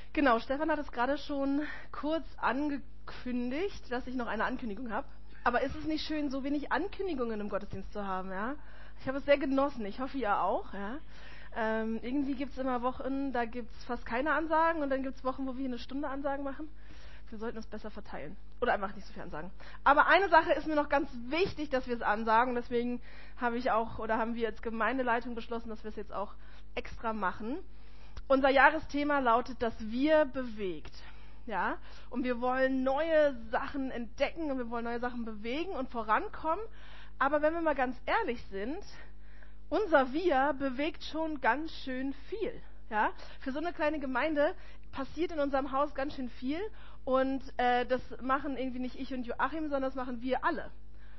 Genau, Stefan hat es gerade schon kurz angekündigt, dass ich noch eine Ankündigung habe. Aber ist es nicht schön, so wenig Ankündigungen im Gottesdienst zu haben, ja? Ich habe es sehr genossen, ich hoffe ihr auch, ja? Irgendwie gibt es immer Wochen, da gibt es fast keine Ansagen und dann gibt es Wochen, wo wir eine Stunde Ansagen machen. Wir sollten es besser verteilen. Oder einfach nicht so viel ansagen. Aber eine Sache ist mir noch ganz wichtig, dass wir es ansagen. Deswegen haben wir als Gemeindeleitung beschlossen, dass wir es jetzt auch extra machen. Unser Jahresthema lautet, das Wir bewegt. Ja? Und wir wollen neue Sachen entdecken und wir wollen neue Sachen bewegen und vorankommen. Aber wenn wir mal ganz ehrlich sind, unser Wir bewegt schon ganz schön viel. Ja? Für so eine kleine Gemeinde passiert in unserem Haus ganz schön viel. Und das machen irgendwie nicht ich und Joachim, sondern das machen wir alle.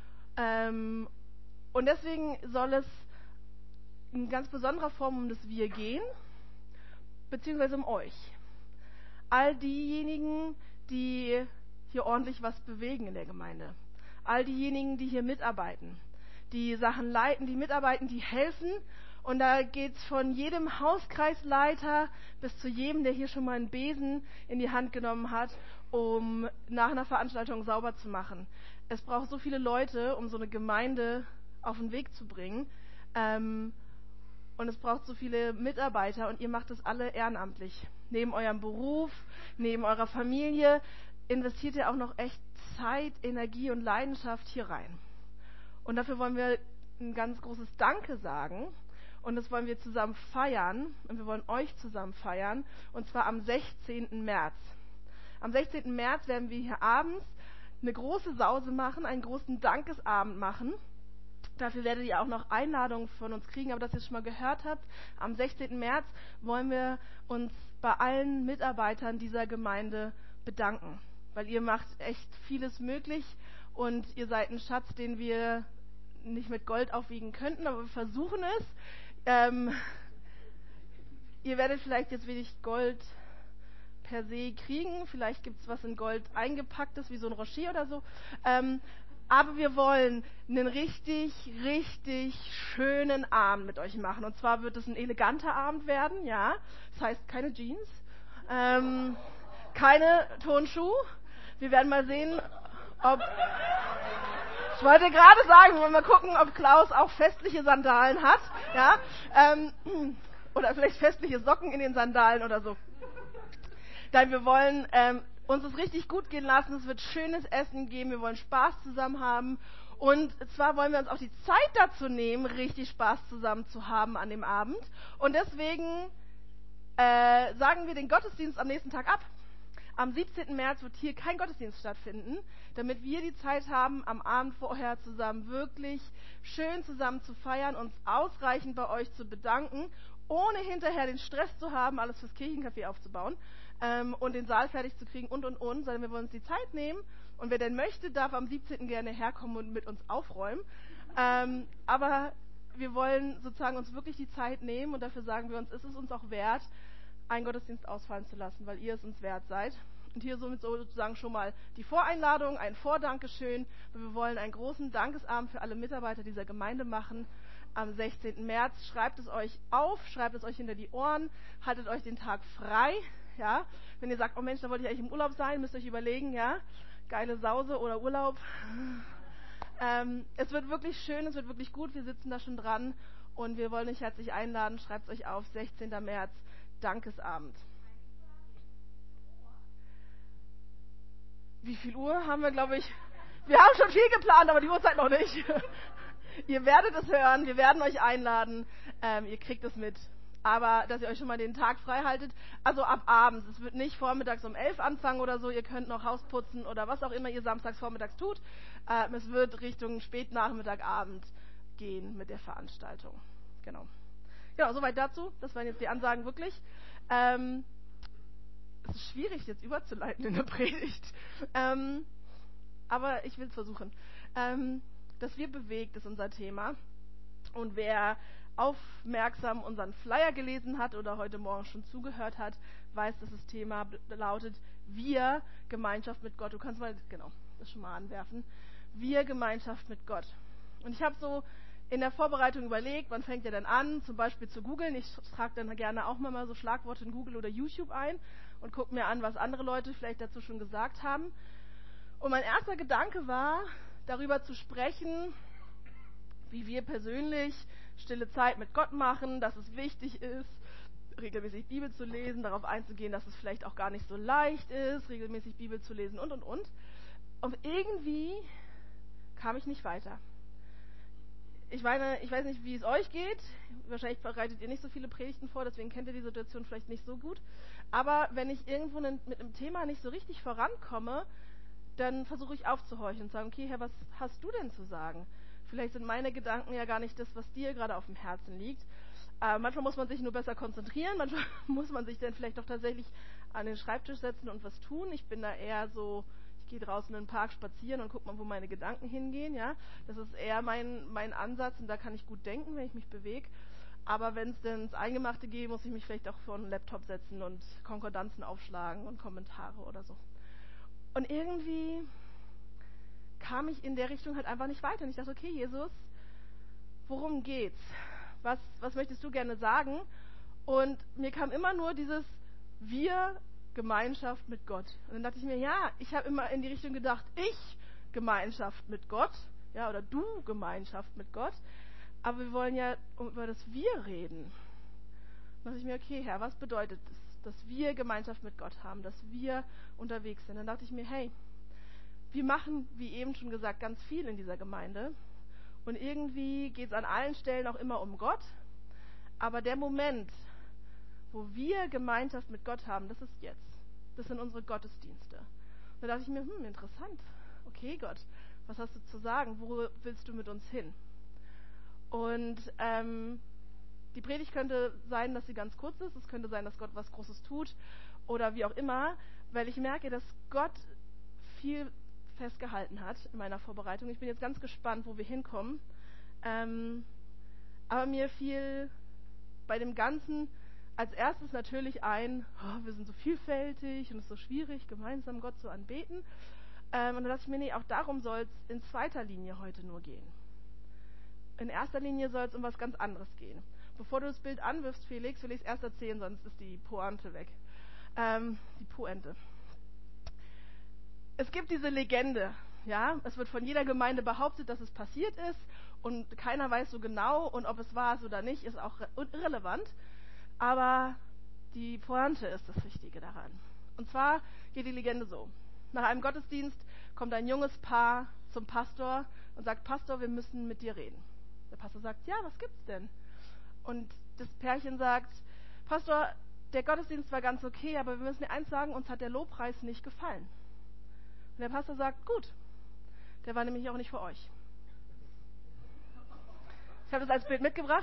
Und deswegen soll es in ganz besonderer Form um das Wir gehen, beziehungsweise um euch. All diejenigen, die hier ordentlich was bewegen in der Gemeinde. All diejenigen, die hier mitarbeiten, die Sachen leiten, die mitarbeiten, die helfen. Und da geht es von jedem Hauskreisleiter bis zu jedem, der hier schon mal einen Besen in die Hand genommen hat, um nach einer Veranstaltung sauber zu machen. Es braucht so viele Leute, um so eine Gemeinde auf den Weg zu bringen. Und es braucht so viele Mitarbeiter und ihr macht es alle ehrenamtlich. Neben eurem Beruf, neben eurer Familie investiert ihr auch noch echt Zeit, Energie und Leidenschaft hier rein. Und dafür wollen wir ein ganz großes Danke sagen. Und das wollen wir zusammen feiern. Und wir wollen euch zusammen feiern. Und zwar am 16. März. Am 16. März werden wir hier abends eine große Sause machen, einen großen Dankesabend machen. Dafür werdet ihr auch noch Einladungen von uns kriegen, aber dass ihr es schon mal gehört habt, am 16. März wollen wir uns bei allen Mitarbeitern dieser Gemeinde bedanken, weil ihr macht echt vieles möglich und ihr seid ein Schatz, den wir nicht mit Gold aufwiegen könnten, aber wir versuchen es. Ihr werdet vielleicht jetzt wenig Gold per se kriegen, vielleicht gibt es was in Gold eingepacktes, wie so ein Rocher oder so. Aber wir wollen einen richtig, richtig schönen Abend mit euch machen. Und zwar wird es ein eleganter Abend werden, ja. Das heißt, keine Jeans, keine Turnschuhe. Wir werden mal sehen, ob... Ich wollte gerade sagen, wir wollen mal gucken, ob Klaus auch festliche Sandalen hat, ja. Oder vielleicht festliche Socken in den Sandalen oder so. Nein, wir wollen uns es richtig gut gehen lassen. Es wird schönes Essen geben. Wir wollen Spaß zusammen haben. Und zwar wollen wir uns auch die Zeit dazu nehmen, richtig Spaß zusammen zu haben an dem Abend. Und deswegen sagen wir den Gottesdienst am nächsten Tag ab. Am 17. März wird hier kein Gottesdienst stattfinden, damit wir die Zeit haben, am Abend vorher zusammen wirklich schön zusammen zu feiern, uns ausreichend bei euch zu bedanken, ohne hinterher den Stress zu haben, alles fürs Kirchencafé aufzubauen und den Saal fertig zu kriegen und, sondern wir wollen uns die Zeit nehmen und wer denn möchte, darf am 17. gerne herkommen und mit uns aufräumen. Aber wir wollen sozusagen uns wirklich die Zeit nehmen und dafür sagen wir uns, ist es uns auch wert, einen Gottesdienst ausfallen zu lassen, weil ihr es uns wert seid. Und hier somit sozusagen schon mal die Voreinladung, ein Vordankeschön. Wir wollen einen großen Dankesabend für alle Mitarbeiter dieser Gemeinde machen am 16. März. Schreibt es euch auf, schreibt es euch hinter die Ohren, haltet euch den Tag frei. Ja? Wenn ihr sagt, oh Mensch, da wollte ich eigentlich im Urlaub sein, müsst ihr euch überlegen, ja, geile Sause oder Urlaub. Es wird wirklich schön, es wird wirklich gut, wir sitzen da schon dran und wir wollen euch herzlich einladen. Schreibt es euch auf, 16. März. Dankesabend. Wie viel Uhr haben wir, glaube ich? Wir haben schon viel geplant, aber die Uhrzeit noch nicht. Ihr werdet es hören, wir werden euch einladen, ihr kriegt es mit. Aber, dass ihr euch schon mal den Tag frei haltet, also ab abends. Es wird nicht vormittags um 11 anfangen oder so, ihr könnt noch Haus putzen oder was auch immer ihr samstags vormittags tut. Es wird Richtung Spätnachmittag, Abend gehen mit der Veranstaltung. Genau. Ja, soweit dazu. Das waren jetzt die Ansagen wirklich. Es ist schwierig, jetzt überzuleiten in der Predigt. Aber ich will es versuchen. Das Wir bewegt ist unser Thema. Und wer aufmerksam unseren Flyer gelesen hat oder heute Morgen schon zugehört hat, weiß, dass das Thema lautet Wir, Gemeinschaft mit Gott. Du kannst mal, das schon mal anwerfen. Wir, Gemeinschaft mit Gott. Und ich habe so in der Vorbereitung überlegt, man fängt ja dann an, zum Beispiel zu googeln. Ich trage dann gerne auch mal so Schlagworte in Google oder YouTube ein und gucke mir an, was andere Leute vielleicht dazu schon gesagt haben. Und mein erster Gedanke war, darüber zu sprechen, wie wir persönlich stille Zeit mit Gott machen, dass es wichtig ist, regelmäßig Bibel zu lesen, darauf einzugehen, dass es vielleicht auch gar nicht so leicht ist, regelmäßig Bibel zu lesen und. Und irgendwie kam ich nicht weiter. Ich meine, ich weiß nicht, wie es euch geht. Wahrscheinlich bereitet ihr nicht so viele Predigten vor, deswegen kennt ihr die Situation vielleicht nicht so gut. Aber wenn ich irgendwo mit einem Thema nicht so richtig vorankomme, dann versuche ich aufzuhorchen und zu sagen, okay, Herr, was hast du denn zu sagen? Vielleicht sind meine Gedanken ja gar nicht das, was dir gerade auf dem Herzen liegt. Manchmal muss man sich nur besser konzentrieren, manchmal muss man sich dann vielleicht auch tatsächlich an den Schreibtisch setzen und was tun. Ich bin da eher so, ich gehe draußen in den Park spazieren und gucke mal, wo meine Gedanken hingehen. Ja, das ist eher mein Ansatz und da kann ich gut denken, wenn ich mich bewege. Aber wenn es dann ins Eingemachte geht, muss ich mich vielleicht auch vor einen Laptop setzen und Konkordanzen aufschlagen und Kommentare oder so. Und irgendwie kam ich in der Richtung halt einfach nicht weiter. Und ich dachte, okay, Jesus, worum geht's? Was möchtest du gerne sagen? Und mir kam immer nur dieses Wir, Gemeinschaft mit Gott. Und dann dachte ich mir, ja, ich habe immer in die Richtung gedacht, ich Gemeinschaft mit Gott, ja, oder du Gemeinschaft mit Gott. Aber wir wollen ja über das Wir reden. Dann dachte ich mir, okay, Herr, was bedeutet es, dass wir Gemeinschaft mit Gott haben, dass wir unterwegs sind? Dann dachte ich mir, hey, wir machen, wie eben schon gesagt, ganz viel in dieser Gemeinde. Und irgendwie geht es an allen Stellen auch immer um Gott. Aber der Moment, wo wir Gemeinschaft mit Gott haben, das ist jetzt. Das sind unsere Gottesdienste. Und da dachte ich mir, interessant. Okay, Gott, was hast du zu sagen? Wo willst du mit uns hin? Und die Predigt könnte sein, dass sie ganz kurz ist. Es könnte sein, dass Gott was Großes tut oder wie auch immer, weil ich merke, dass Gott viel festgehalten hat in meiner Vorbereitung. Ich bin jetzt ganz gespannt, wo wir hinkommen. Aber mir fiel bei dem Ganzen als erstes natürlich ein, wir sind so vielfältig und es ist so schwierig, gemeinsam Gott zu anbeten. Und dann dachte ich mir, nee, auch darum soll es in zweiter Linie heute nur gehen. In erster Linie soll es um was ganz anderes gehen. Bevor du das Bild anwirfst, Felix, will ich es erst erzählen, sonst ist die Pointe weg. Die Pointe. Es gibt diese Legende, ja, es wird von jeder Gemeinde behauptet, dass es passiert ist und keiner weiß so genau und ob es wahr ist oder nicht, ist auch irrelevant, aber die Pointe ist das Wichtige daran. Und zwar geht die Legende so. Nach einem Gottesdienst kommt ein junges Paar zum Pastor und sagt, Pastor, wir müssen mit dir reden. Der Pastor sagt, ja, was gibt's denn? Und das Pärchen sagt, Pastor, der Gottesdienst war ganz okay, aber wir müssen dir eins sagen, uns hat der Lobpreis nicht gefallen. Und der Pastor sagt, gut, der war nämlich auch nicht für euch. Ich habe das als Bild mitgebracht.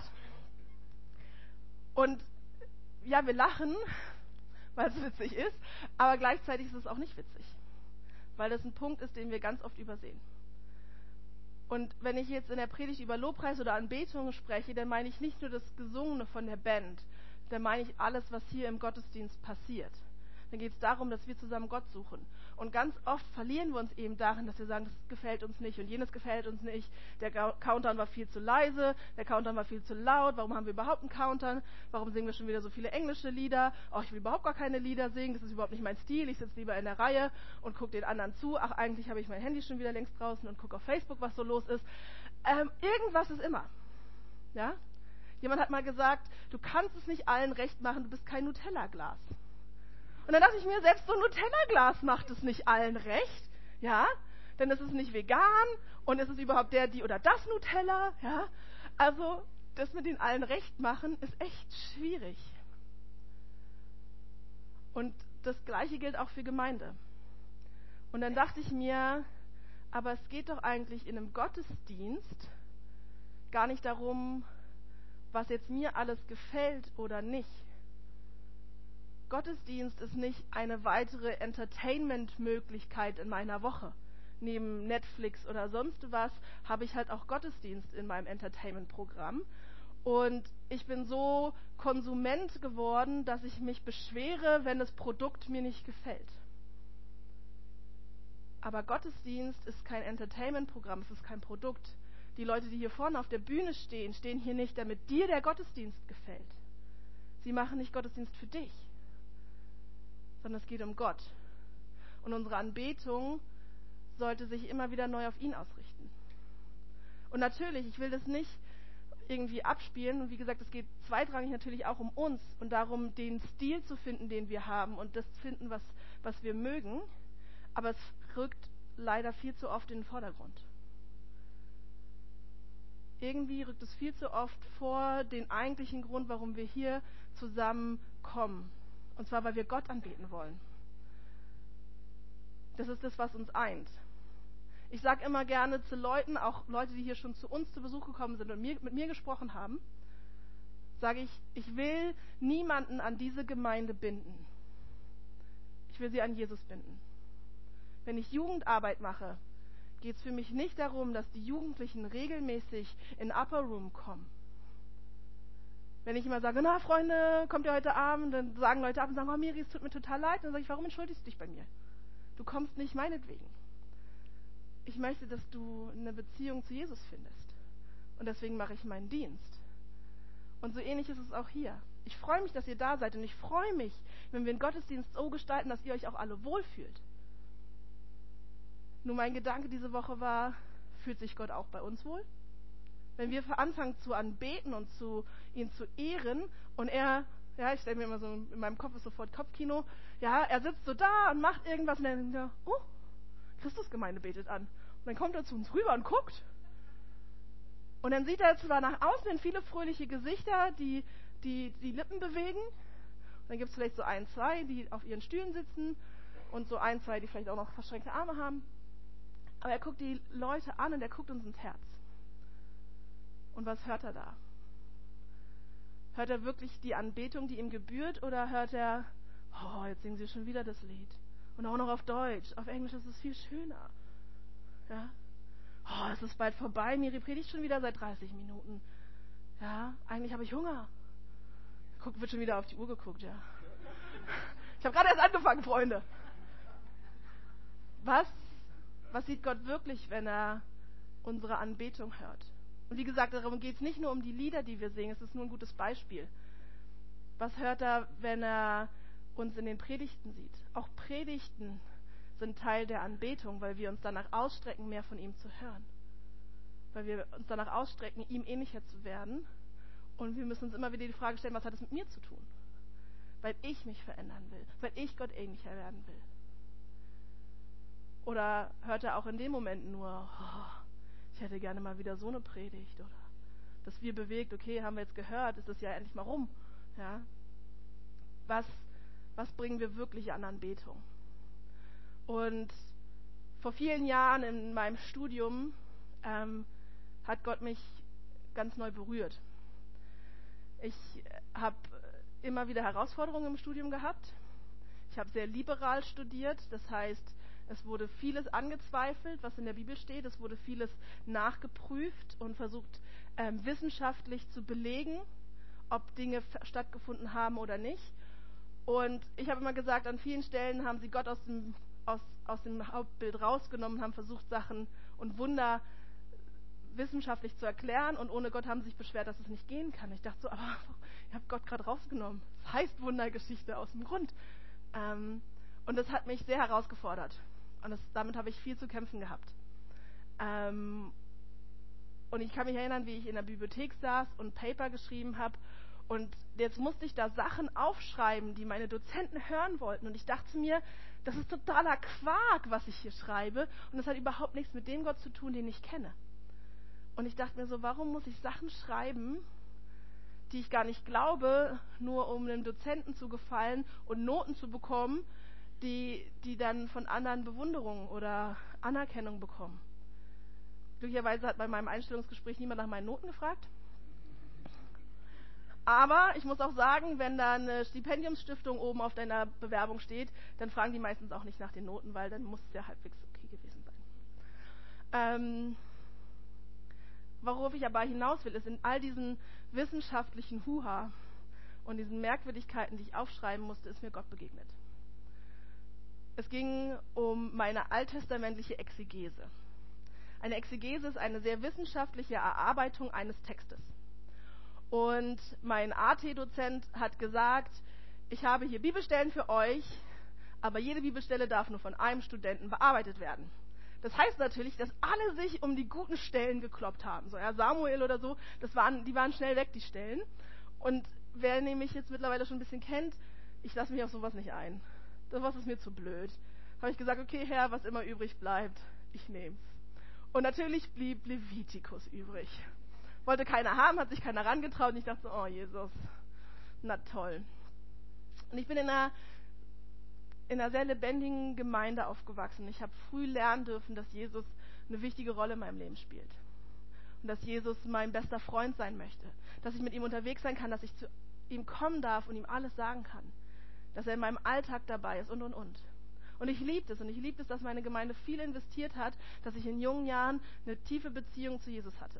Und ja, wir lachen, weil es witzig ist, aber gleichzeitig ist es auch nicht witzig, weil das ein Punkt ist, den wir ganz oft übersehen. Und wenn ich jetzt in der Predigt über Lobpreis oder Anbetung spreche, dann meine ich nicht nur das Gesungene von der Band, dann meine ich alles, was hier im Gottesdienst passiert. Dann geht es darum, dass wir zusammen Gott suchen. Und ganz oft verlieren wir uns eben darin, dass wir sagen, das gefällt uns nicht und jenes gefällt uns nicht. Der Countdown war viel zu leise, der Countdown war viel zu laut. Warum haben wir überhaupt einen Countdown? Warum singen wir schon wieder so viele englische Lieder? Oh, ich will überhaupt gar keine Lieder singen, das ist überhaupt nicht mein Stil. Ich sitze lieber in der Reihe und gucke den anderen zu. Ach, eigentlich habe ich mein Handy schon wieder längst draußen und gucke auf Facebook, was so los ist. Irgendwas ist immer. Ja? Jemand hat mal gesagt, du kannst es nicht allen recht machen, du bist kein Nutella-Glas. Und dann dachte ich mir, selbst so ein Nutella-Glas macht es nicht allen recht, ja, denn es ist nicht vegan und es ist überhaupt die oder das Nutella, ja. Also, das mit den allen recht machen ist echt schwierig. Und das Gleiche gilt auch für Gemeinde. Und dann dachte ich mir, aber es geht doch eigentlich in einem Gottesdienst gar nicht darum, was jetzt mir alles gefällt oder nicht. Gottesdienst ist nicht eine weitere Entertainment-Möglichkeit in meiner Woche. Neben Netflix oder sonst was habe ich halt auch Gottesdienst in meinem Entertainment-Programm. Und ich bin so Konsument geworden, dass ich mich beschwere, wenn das Produkt mir nicht gefällt. Aber Gottesdienst ist kein Entertainment-Programm, es ist kein Produkt. Die Leute, die hier vorne auf der Bühne stehen, stehen hier nicht, damit dir der Gottesdienst gefällt. Sie machen nicht Gottesdienst für dich, sondern es geht um Gott. Und unsere Anbetung sollte sich immer wieder neu auf ihn ausrichten. Und natürlich, ich will das nicht irgendwie abspielen. Und wie gesagt, es geht zweitrangig natürlich auch um uns und darum, den Stil zu finden, den wir haben und das zu finden, was wir mögen. Aber es rückt leider viel zu oft in den Vordergrund. Irgendwie rückt es viel zu oft vor den eigentlichen Grund, warum wir hier zusammenkommen. Und zwar, weil wir Gott anbeten wollen. Das ist das, was uns eint. Ich sage immer gerne zu Leuten, auch Leute, die hier schon zu uns zu Besuch gekommen sind und mit mir gesprochen haben, sage ich, ich will niemanden an diese Gemeinde binden. Ich will sie an Jesus binden. Wenn ich Jugendarbeit mache, geht es für mich nicht darum, dass die Jugendlichen regelmäßig in Upper Room kommen. Wenn ich immer sage, na Freunde, kommt ihr heute Abend, dann sagen Leute ab und sagen, oh Miri, es tut mir total leid. Dann sage ich, warum entschuldigst du dich bei mir? Du kommst nicht meinetwegen. Ich möchte, dass du eine Beziehung zu Jesus findest. Und deswegen mache ich meinen Dienst. Und so ähnlich ist es auch hier. Ich freue mich, dass ihr da seid. Und ich freue mich, wenn wir den Gottesdienst so gestalten, dass ihr euch auch alle wohlfühlt. Nur mein Gedanke diese Woche war, fühlt sich Gott auch bei uns wohl? Wenn wir anfangen zu anbeten und ihn zu ehren und er, ja, ich stelle mir immer so, in meinem Kopf ist sofort Kopfkino, ja, er sitzt so da und macht irgendwas und dann denkt er, oh, Christusgemeinde betet an. Und dann kommt er zu uns rüber und guckt. Und dann sieht er zwar nach außen hin viele fröhliche Gesichter, die Lippen bewegen. Und dann gibt es vielleicht so ein, zwei, die auf ihren Stühlen sitzen und so ein, zwei, die vielleicht auch noch verschränkte Arme haben. Aber er guckt die Leute an und er guckt uns ins Herz. Und was hört er da? Hört er wirklich die Anbetung, die ihm gebührt, oder hört er, oh, jetzt singen sie schon wieder das Lied. Und auch noch auf Deutsch. Auf Englisch ist es viel schöner. Ja? Oh, es ist bald vorbei. Miri predigt schon wieder seit 30 Minuten. Ja, eigentlich habe ich Hunger. Wird schon wieder auf die Uhr geguckt, ja. Ich habe gerade erst angefangen, Freunde. Was sieht Gott wirklich, wenn er unsere Anbetung hört? Und wie gesagt, darum geht es nicht nur um die Lieder, die wir singen. Es ist nur ein gutes Beispiel. Was hört er, wenn er uns in den Predigten sieht? Auch Predigten sind Teil der Anbetung, weil wir uns danach ausstrecken, mehr von ihm zu hören. Weil wir uns danach ausstrecken, ihm ähnlicher zu werden. Und wir müssen uns immer wieder die Frage stellen, was hat es mit mir zu tun? Weil ich mich verändern will, weil ich Gott ähnlicher werden will. Oder hört er auch in dem Moment nur, oh, ich hätte gerne mal wieder so eine Predigt, oder das wir bewegt, okay, haben wir jetzt gehört, ist das ja endlich mal rum. Ja? Was bringen wir wirklich an Anbetung? Und vor vielen Jahren in meinem Studium hat Gott mich ganz neu berührt. Ich habe immer wieder Herausforderungen im Studium gehabt. Ich habe sehr liberal studiert, das heißt, es wurde vieles angezweifelt, was in der Bibel steht. Es wurde vieles nachgeprüft und versucht, wissenschaftlich zu belegen, ob Dinge stattgefunden haben oder nicht. Und ich habe immer gesagt, an vielen Stellen haben sie Gott aus dem Hauptbild rausgenommen, haben versucht, Sachen und Wunder wissenschaftlich zu erklären. Und ohne Gott haben sie sich beschwert, dass es nicht gehen kann. Ich dachte so, aber ihr habt Gott gerade rausgenommen. Das heißt Wundergeschichte aus dem Grund. Und das hat mich sehr herausgefordert. Und damit habe ich viel zu kämpfen gehabt. Und ich kann mich erinnern, wie ich in der Bibliothek saß und Paper geschrieben habe. Und jetzt musste ich da Sachen aufschreiben, die meine Dozenten hören wollten. Und ich dachte mir, das ist totaler Quark, was ich hier schreibe. Und das hat überhaupt nichts mit dem Gott zu tun, den ich kenne. Und ich dachte mir so, warum muss ich Sachen schreiben, die ich gar nicht glaube, nur um einem Dozenten zu gefallen und Noten zu bekommen, die dann von anderen Bewunderung oder Anerkennung bekommen. Glücklicherweise hat bei meinem Einstellungsgespräch niemand nach meinen Noten gefragt. Aber ich muss auch sagen, wenn da eine Stipendiumsstiftung oben auf deiner Bewerbung steht, dann fragen die meistens auch nicht nach den Noten, weil dann muss es ja halbwegs okay gewesen sein. Worauf ich aber hinaus will, ist, in all diesen wissenschaftlichen Huha und diesen Merkwürdigkeiten, die ich aufschreiben musste, ist mir Gott begegnet. Es ging um meine alttestamentliche Exegese. Eine Exegese ist eine sehr wissenschaftliche Erarbeitung eines Textes. Und mein AT-Dozent hat gesagt, ich habe hier Bibelstellen für euch, aber jede Bibelstelle darf nur von einem Studenten bearbeitet werden. Das heißt natürlich, dass alle sich um die guten Stellen gekloppt haben. So, ja, Samuel oder so, die waren schnell weg, die Stellen. Und wer nämlich jetzt mittlerweile schon ein bisschen kennt, ich lasse mich auf sowas nicht ein. Sowas ist mir zu blöd. Habe ich gesagt, okay, Herr, was immer übrig bleibt, ich nehm's. Und natürlich blieb Levitikus übrig. Wollte keiner haben, hat sich keiner herangetraut. Und ich dachte so, oh Jesus, na toll. Und ich bin in einer sehr lebendigen Gemeinde aufgewachsen. Ich habe früh lernen dürfen, dass Jesus eine wichtige Rolle in meinem Leben spielt. Und dass Jesus mein bester Freund sein möchte. Dass ich mit ihm unterwegs sein kann, dass ich zu ihm kommen darf und ihm alles sagen kann. Dass er in meinem Alltag dabei ist und. Und ich liebe es. Und ich liebe es, dass meine Gemeinde viel investiert hat, dass ich in jungen Jahren eine tiefe Beziehung zu Jesus hatte.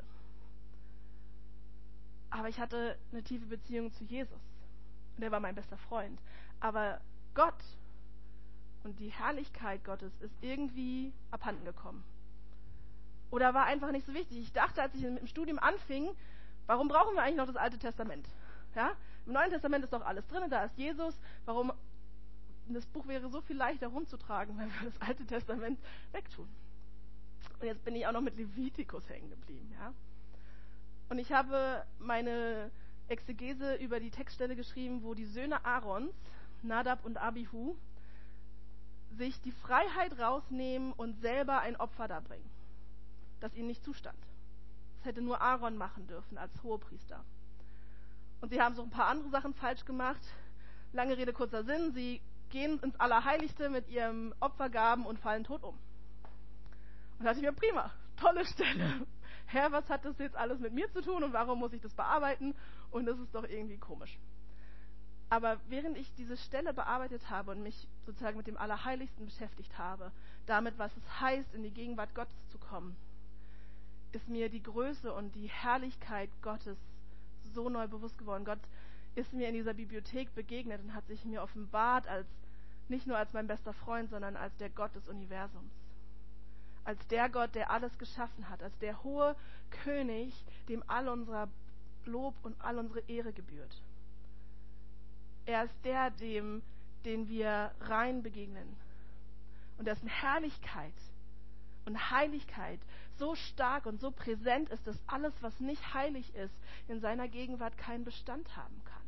Aber ich hatte eine tiefe Beziehung zu Jesus. Und er war mein bester Freund. Aber Gott und die Herrlichkeit Gottes ist irgendwie abhanden gekommen. Oder war einfach nicht so wichtig. Ich dachte, als ich mit dem Studium anfing, warum brauchen wir eigentlich noch das Alte Testament? Ja? Im Neuen Testament ist doch alles drin, da ist Jesus. Warum? Das Buch wäre so viel leichter rumzutragen, wenn wir das Alte Testament wegtun. Und jetzt bin ich auch noch mit Levitikus hängen geblieben. Ja? Und ich habe meine Exegese über die Textstelle geschrieben, wo die Söhne Aarons, Nadab und Abihu, sich die Freiheit rausnehmen und selber ein Opfer darbringen, das ihnen nicht zustand. Das hätte nur Aaron machen dürfen als Hohepriester. Und sie haben so ein paar andere Sachen falsch gemacht. Lange Rede, kurzer Sinn. Sie gehen ins Allerheiligste mit ihrem Opfergaben und fallen tot um. Und da dachte ich mir, prima, tolle Stelle. Herr, was hat das jetzt alles mit mir zu tun und warum muss ich das bearbeiten? Und das ist doch irgendwie komisch. Aber während ich diese Stelle bearbeitet habe und mich sozusagen mit dem Allerheiligsten beschäftigt habe, damit, was es heißt, in die Gegenwart Gottes zu kommen, ist mir die Größe und die Herrlichkeit Gottes so neu bewusst geworden. Gott ist mir in dieser Bibliothek begegnet und hat sich mir offenbart nicht nur als mein bester Freund, sondern als der Gott des Universums. Als der Gott, der alles geschaffen hat, als der hohe König, dem all unser Lob und all unsere Ehre gebührt. Er ist der, den wir rein begegnen. Und dessen Herrlichkeit und Heiligkeit so stark und so präsent ist, dass alles, was nicht heilig ist, in seiner Gegenwart keinen Bestand haben kann.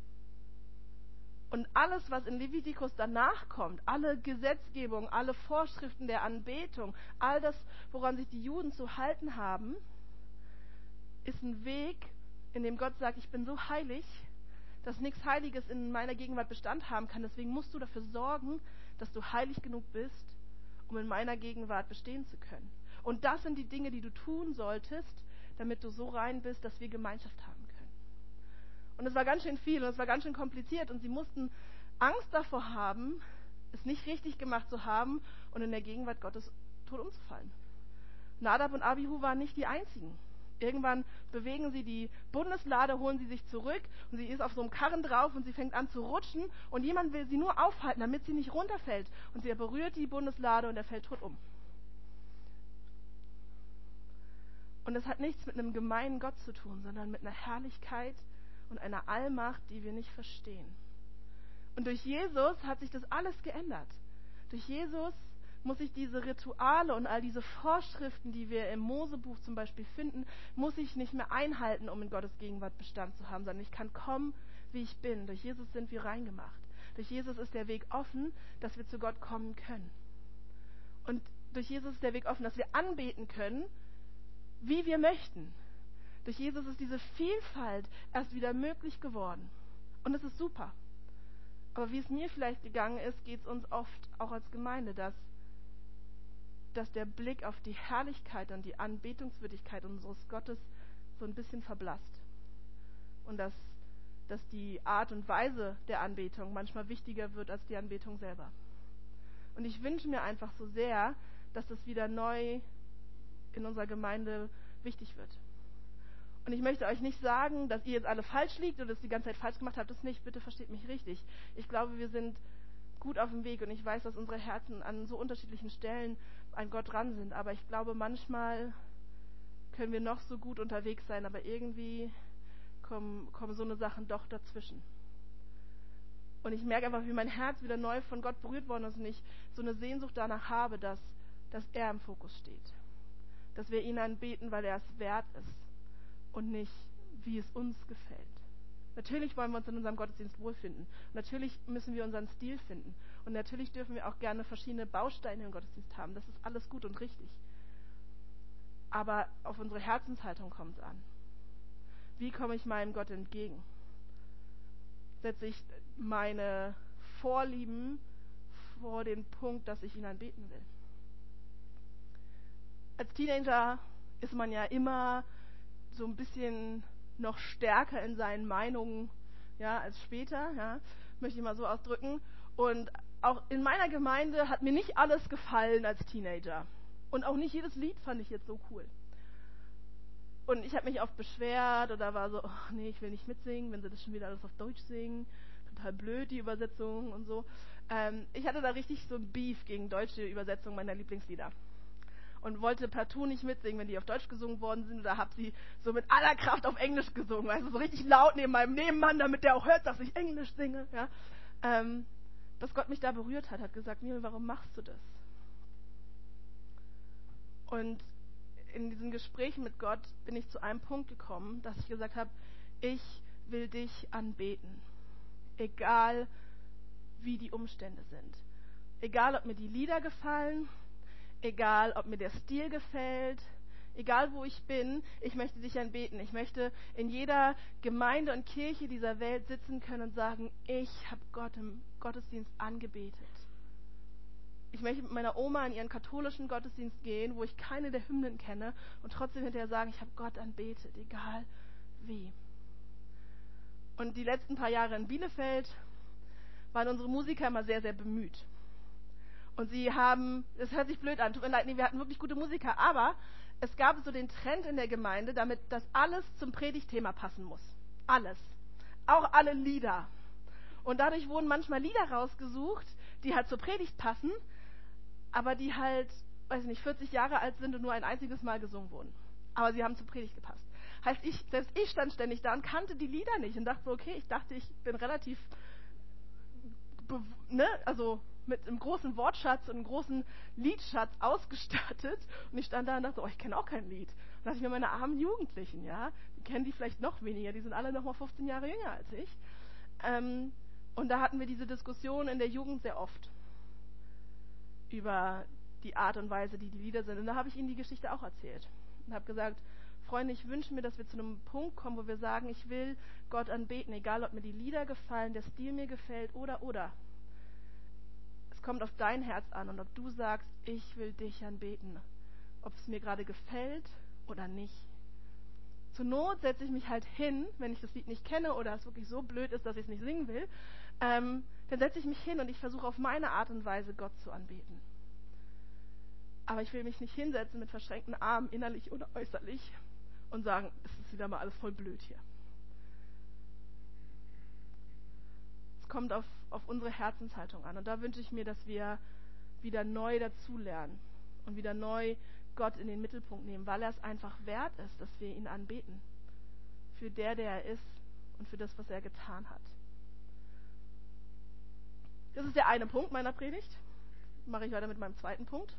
Und alles, was in Levitikus danach kommt, alle Gesetzgebung, alle Vorschriften der Anbetung, all das, woran sich die Juden zu halten haben, ist ein Weg, in dem Gott sagt, ich bin so heilig, dass nichts Heiliges in meiner Gegenwart Bestand haben kann. Deswegen musst du dafür sorgen, dass du heilig genug bist, um in meiner Gegenwart bestehen zu können. Und das sind die Dinge, die du tun solltest, damit du so rein bist, dass wir Gemeinschaft haben können. Und es war ganz schön viel und es war ganz schön kompliziert und sie mussten Angst davor haben, es nicht richtig gemacht zu haben und in der Gegenwart Gottes tot umzufallen. Nadab und Abihu waren nicht die einzigen. Irgendwann bewegen sie die Bundeslade, holen sie sich zurück und sie ist auf so einem Karren drauf und sie fängt an zu rutschen und jemand will sie nur aufhalten, damit sie nicht runterfällt. Und sie berührt die Bundeslade und er fällt tot um. Und das hat nichts mit einem gemeinen Gott zu tun, sondern mit einer Herrlichkeit und einer Allmacht, die wir nicht verstehen. Und durch Jesus hat sich das alles geändert. Durch Jesus muss ich diese Rituale und all diese Vorschriften, die wir im Mosebuch zum Beispiel finden, muss ich nicht mehr einhalten, um in Gottes Gegenwart Bestand zu haben, sondern ich kann kommen, wie ich bin. Durch Jesus sind wir reingemacht. Durch Jesus ist der Weg offen, dass wir zu Gott kommen können. Und durch Jesus ist der Weg offen, dass wir anbeten können, wie wir möchten. Durch Jesus ist diese Vielfalt erst wieder möglich geworden. Und es ist super. Aber wie es mir vielleicht gegangen ist, geht es uns oft auch als Gemeinde, dass der Blick auf die Herrlichkeit und die Anbetungswürdigkeit unseres Gottes so ein bisschen verblasst. Und dass die Art und Weise der Anbetung manchmal wichtiger wird als die Anbetung selber. Und ich wünsche mir einfach so sehr, dass das wieder neu in unserer Gemeinde wichtig wird. Und ich möchte euch nicht sagen, dass ihr jetzt alle falsch liegt oder dass ihr die ganze Zeit falsch gemacht habt. Das nicht, bitte versteht mich richtig. Ich glaube, wir sind gut auf dem Weg und ich weiß, dass unsere Herzen an so unterschiedlichen Stellen an Gott dran sind, aber ich glaube, manchmal können wir noch so gut unterwegs sein, aber irgendwie kommen so eine Sachen doch dazwischen. Und ich merke einfach, wie mein Herz wieder neu von Gott berührt worden ist und ich so eine Sehnsucht danach habe, dass er im Fokus steht. Dass wir ihn anbeten, weil er es wert ist und nicht, wie es uns gefällt. Natürlich wollen wir uns in unserem Gottesdienst wohlfinden. Und natürlich müssen wir unseren Stil finden. Und natürlich dürfen wir auch gerne verschiedene Bausteine im Gottesdienst haben. Das ist alles gut und richtig. Aber auf unsere Herzenshaltung kommt es an. Wie komme ich meinem Gott entgegen? Setze ich meine Vorlieben vor den Punkt, dass ich ihn anbeten will? Als Teenager ist man ja immer so ein bisschen noch stärker in seinen Meinungen, ja, als später, ja, möchte ich mal so ausdrücken. Und auch in meiner Gemeinde hat mir nicht alles gefallen als Teenager. Und auch nicht jedes Lied fand ich jetzt so cool. Und ich habe mich oft beschwert oder war so, oh nee, ich will nicht mitsingen, wenn sie das schon wieder alles auf Deutsch singen. Total blöd, die Übersetzung und so. Ich hatte da richtig so ein Beef gegen deutsche Übersetzungen meiner Lieblingslieder. Und wollte partout nicht mitsingen, wenn die auf Deutsch gesungen worden sind, oder habe sie so mit aller Kraft auf Englisch gesungen, also so richtig laut neben meinem Nebenmann, damit der auch hört, dass ich Englisch singe. Ja? Dass Gott mich da berührt hat gesagt, Miriam, warum machst du das? Und in diesen Gesprächen mit Gott bin ich zu einem Punkt gekommen, dass ich gesagt habe, ich will dich anbeten, egal wie die Umstände sind. Egal, ob mir die Lieder gefallen, egal, ob mir der Stil gefällt, egal wo ich bin, ich möchte dich anbeten. Ich möchte in jeder Gemeinde und Kirche dieser Welt sitzen können und sagen, ich habe Gott im Gottesdienst angebetet. Ich möchte mit meiner Oma in ihren katholischen Gottesdienst gehen, wo ich keine der Hymnen kenne und trotzdem hinterher sagen, ich habe Gott anbetet, egal wie. Und die letzten paar Jahre in Bielefeld waren unsere Musiker immer sehr, sehr bemüht. Und sie haben, das hört sich blöd an, tut mir leid, nee, wir hatten wirklich gute Musiker, aber es gab so den Trend in der Gemeinde, damit das alles zum Predigtthema passen muss. Alles. Auch alle Lieder. Und dadurch wurden manchmal Lieder rausgesucht, die halt zur Predigt passen, aber die halt, weiß ich nicht, 40 Jahre alt sind und nur ein einziges Mal gesungen wurden. Aber sie haben zur Predigt gepasst. Heißt, selbst ich stand ständig da und kannte die Lieder nicht und dachte so, okay, ich dachte, ich bin relativ, also mit einem großen Wortschatz und einem großen Liedschatz ausgestattet. Und ich stand da und dachte, oh, ich kenne auch kein Lied. Und dachte ich mir, meine armen Jugendlichen, ja, die kennen die vielleicht noch weniger, die sind alle noch mal 15 Jahre jünger als ich. Und da hatten wir diese Diskussion in der Jugend sehr oft über die Art und Weise, die Lieder sind. Und da habe ich ihnen die Geschichte auch erzählt. Und habe gesagt, Freunde, ich wünsche mir, dass wir zu einem Punkt kommen, wo wir sagen, ich will Gott anbeten, egal ob mir die Lieder gefallen, der Stil mir gefällt oder. Es kommt auf dein Herz an und ob du sagst, ich will dich anbeten, ob es mir gerade gefällt oder nicht. Zur Not setze ich mich halt hin, wenn ich das Lied nicht kenne oder es wirklich so blöd ist, dass ich es nicht singen will, dann setze ich mich hin und ich versuche auf meine Art und Weise Gott zu anbeten. Aber ich will mich nicht hinsetzen mit verschränkten Armen, innerlich oder äußerlich, und sagen, es ist wieder mal alles voll blöd hier. Es kommt auf unsere Herzenshaltung an. Und da wünsche ich mir, dass wir wieder neu dazulernen und wieder neu Gott in den Mittelpunkt nehmen, weil er es einfach wert ist, dass wir ihn anbeten. Für der er ist und für das, was er getan hat. Das ist der eine Punkt meiner Predigt. Mache ich weiter mit meinem zweiten Punkt.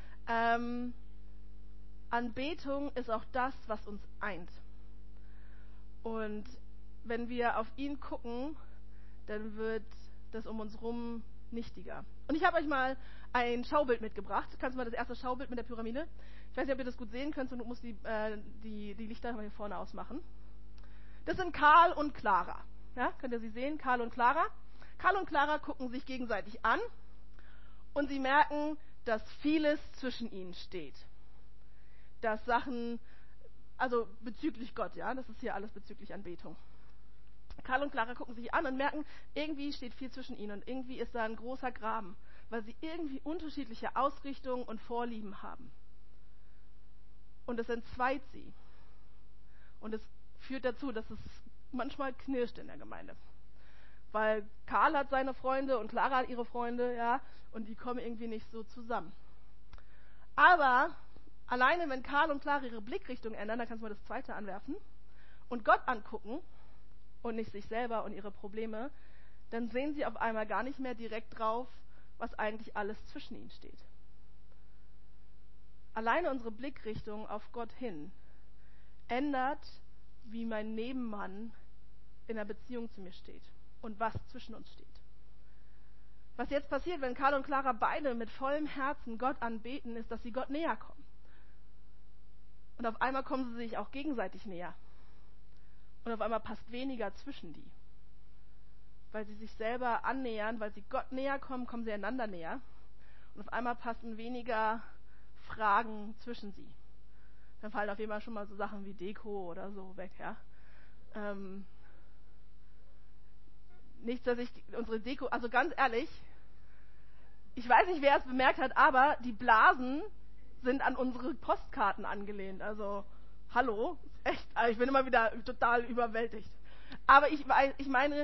Anbetung ist auch das, was uns eint. Und wenn wir auf ihn gucken, dann wird das um uns rum nichtiger. Und ich habe euch mal ein Schaubild mitgebracht. Kannst du mal das erste Schaubild mit der Pyramide? Ich weiß nicht, ob ihr das gut sehen könnt, und du musst die Lichter mal hier vorne ausmachen. Das sind Karl und Clara. Ja, könnt ihr sie sehen? Karl und Clara. Karl und Clara gucken sich gegenseitig an und sie merken, dass vieles zwischen ihnen steht. Dass Sachen, also bezüglich Gott, ja, das ist hier alles bezüglich Anbetung. Karl und Clara gucken sich an und merken, irgendwie steht viel zwischen ihnen und irgendwie ist da ein großer Graben, weil sie irgendwie unterschiedliche Ausrichtungen und Vorlieben haben. Und es entzweit sie. Und es führt dazu, dass es manchmal knirscht in der Gemeinde. weil Karl hat seine Freunde und Clara hat ihre Freunde, ja, und die kommen irgendwie nicht so zusammen. Aber alleine, wenn Karl und Clara ihre Blickrichtung ändern, dann kannst du mal das zweite anwerfen und Gott angucken und nicht sich selber und ihre Probleme, dann sehen sie auf einmal gar nicht mehr direkt drauf, was eigentlich alles zwischen ihnen steht. Alleine unsere Blickrichtung auf Gott hin ändert, wie mein Nebenmann in der Beziehung zu mir steht und was zwischen uns steht. Was jetzt passiert, wenn Karl und Clara beide mit vollem Herzen Gott anbeten, ist, dass sie Gott näher kommen. Und auf einmal kommen sie sich auch gegenseitig näher. Und auf einmal passt weniger zwischen die. Weil sie sich selber annähern, weil sie Gott näher kommen, kommen sie einander näher. Und auf einmal passen weniger Fragen zwischen sie. Dann fallen auf jeden Fall schon mal so Sachen wie Deko oder so weg, ja. Nichts, dass ich unsere Deko, also ganz ehrlich, ich weiß nicht, wer es bemerkt hat, aber die Blasen sind an unsere Postkarten angelehnt. Also, hallo, echt, also ich bin immer wieder total überwältigt. Aber ich meine,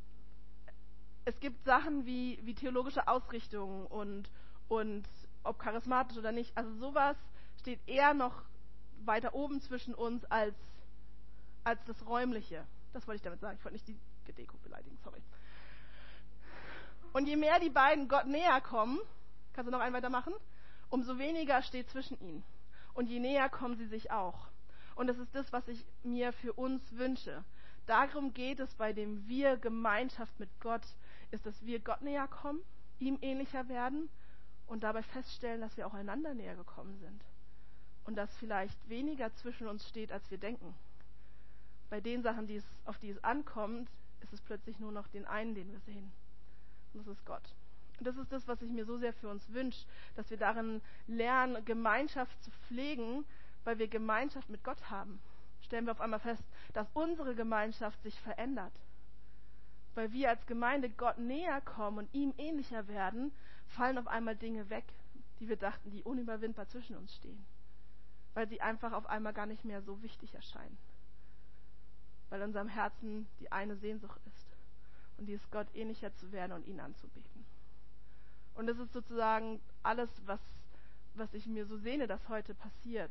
es gibt Sachen wie theologische Ausrichtungen und ob charismatisch oder nicht. Also sowas steht eher noch weiter oben zwischen uns als das Räumliche. Das wollte ich damit sagen. Ich wollte nicht die Deko beleidigen, sorry. Und je mehr die beiden Gott näher kommen, kannst du noch einen weitermachen, umso weniger steht zwischen ihnen. Und je näher kommen sie sich auch. Und das ist das, was ich mir für uns wünsche. Darum geht es, bei dem wir Gemeinschaft mit Gott, ist, dass wir Gott näher kommen, ihm ähnlicher werden und dabei feststellen, dass wir auch einander näher gekommen sind. Und dass vielleicht weniger zwischen uns steht, als wir denken. Bei den Sachen, auf die es ankommt, ist es plötzlich nur noch den einen, den wir sehen. Und das ist Gott. Und das ist das, was ich mir so sehr für uns wünsche, dass wir darin lernen, Gemeinschaft zu pflegen, weil wir Gemeinschaft mit Gott haben. Stellen wir auf einmal fest, dass unsere Gemeinschaft sich verändert. Weil wir als Gemeinde Gott näher kommen und ihm ähnlicher werden, fallen auf einmal Dinge weg, die wir dachten, die unüberwindbar zwischen uns stehen. Weil sie einfach auf einmal gar nicht mehr so wichtig erscheinen. Weil in unserem Herzen die eine Sehnsucht ist. Und die ist, Gott ähnlicher zu werden und ihn anzubeten. Und das ist sozusagen alles, was ich mir so sehne, dass heute passiert.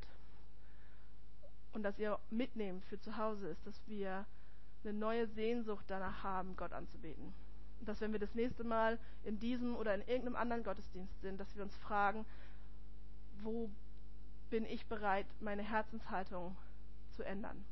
Und dass ihr mitnehmt für zu Hause ist, dass wir eine neue Sehnsucht danach haben, Gott anzubeten. Und dass, wenn wir das nächste Mal in diesem oder in irgendeinem anderen Gottesdienst sind, dass wir uns fragen, wo bin ich bereit, meine Herzenshaltung zu ändern?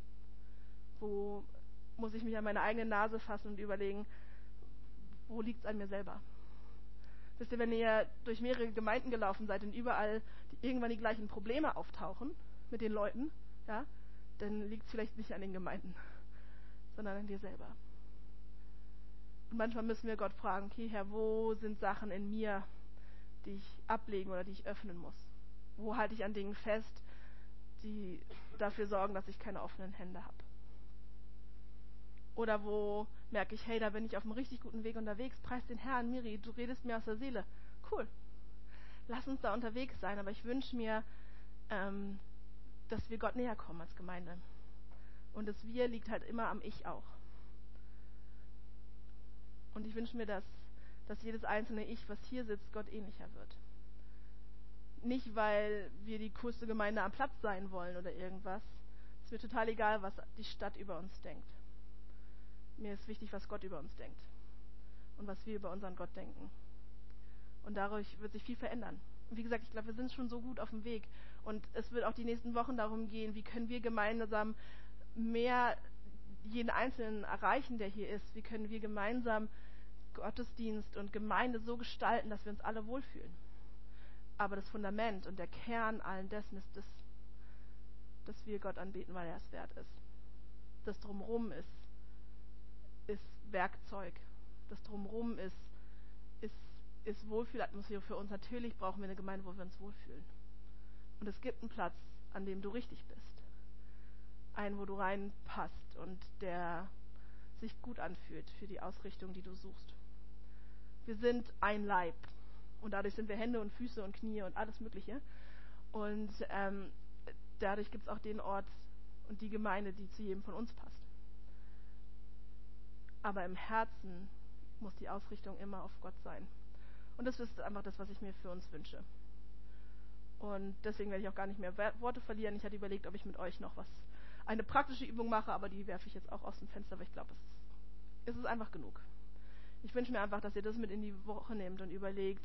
Wo muss ich mich an meine eigene Nase fassen und überlegen, wo liegt es an mir selber? Wisst ihr, wenn ihr durch mehrere Gemeinden gelaufen seid und überall irgendwann die gleichen Probleme auftauchen mit den Leuten, ja, dann liegt es vielleicht nicht an den Gemeinden, sondern an dir selber. Und manchmal müssen wir Gott fragen, okay, Herr, wo sind Sachen in mir, die ich ablegen oder die ich öffnen muss? Wo halte ich an Dingen fest, die dafür sorgen, dass ich keine offenen Hände habe? Oder wo merke ich, hey, da bin ich auf einem richtig guten Weg unterwegs. Preis den Herrn, Miri, du redest mir aus der Seele. Cool. Lass uns da unterwegs sein. Aber ich wünsche mir, dass wir Gott näher kommen als Gemeinde. Und das Wir liegt halt immer am Ich auch. Und ich wünsche mir, dass jedes einzelne Ich, was hier sitzt, Gott ähnlicher wird. Nicht, weil wir die coolste Gemeinde am Platz sein wollen oder irgendwas. Es ist mir total egal, was die Stadt über uns denkt. Mir ist wichtig, was Gott über uns denkt und was wir über unseren Gott denken. Und dadurch wird sich viel verändern. Und wie gesagt, ich glaube, wir sind schon so gut auf dem Weg. Und es wird auch die nächsten Wochen darum gehen, wie können wir gemeinsam mehr jeden Einzelnen erreichen, der hier ist. Wie können wir gemeinsam Gottesdienst und Gemeinde so gestalten, dass wir uns alle wohlfühlen. Aber das Fundament und der Kern allen dessen ist das, dass wir Gott anbeten, weil er es wert ist. Das Drumherum ist Werkzeug. Das Drumherum ist Wohlfühlatmosphäre für uns. Natürlich brauchen wir eine Gemeinde, wo wir uns wohlfühlen. Und es gibt einen Platz, an dem du richtig bist. Einen, wo du reinpasst und der sich gut anfühlt für die Ausrichtung, die du suchst. Wir sind ein Leib. Und dadurch sind wir Hände und Füße und Knie und alles Mögliche. Und dadurch gibt es auch den Ort und die Gemeinde, die zu jedem von uns passt. Aber im Herzen muss die Ausrichtung immer auf Gott sein. Und das ist einfach das, was ich mir für uns wünsche. Und deswegen werde ich auch gar nicht mehr Worte verlieren. Ich hatte überlegt, ob ich mit euch noch eine praktische Übung mache, aber die werfe ich jetzt auch aus dem Fenster, weil ich glaube, es ist einfach genug. Ich wünsche mir einfach, dass ihr das mit in die Woche nehmt und überlegt,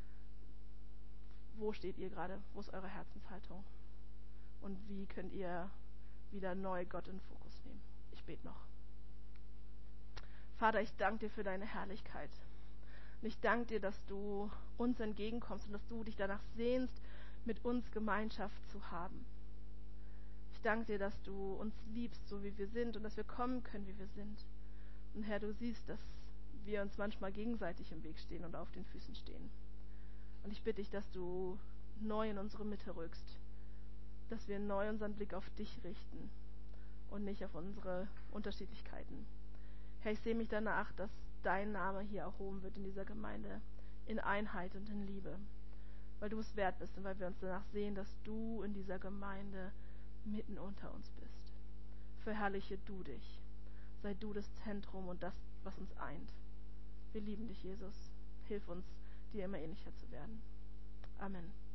wo steht ihr gerade, wo ist eure Herzenshaltung und wie könnt ihr wieder neu Gott in den Fokus nehmen. Ich bete noch. Vater, ich danke dir für deine Herrlichkeit. Und ich danke dir, dass du uns entgegenkommst und dass du dich danach sehnst, mit uns Gemeinschaft zu haben. Ich danke dir, dass du uns liebst, so wie wir sind und dass wir kommen können, wie wir sind. Und Herr, du siehst, dass wir uns manchmal gegenseitig im Weg stehen und auf den Füßen stehen. Und ich bitte dich, dass du neu in unsere Mitte rückst, dass wir neu unseren Blick auf dich richten und nicht auf unsere Unterschiedlichkeiten. Herr, ich sehe mich danach, dass dein Name hier erhoben wird in dieser Gemeinde, in Einheit und in Liebe, weil du es wert bist und weil wir uns danach sehen, dass du in dieser Gemeinde mitten unter uns bist. Verherrliche du dich. Sei du das Zentrum und das, was uns eint. Wir lieben dich, Jesus. Hilf uns, dir immer ähnlicher zu werden. Amen.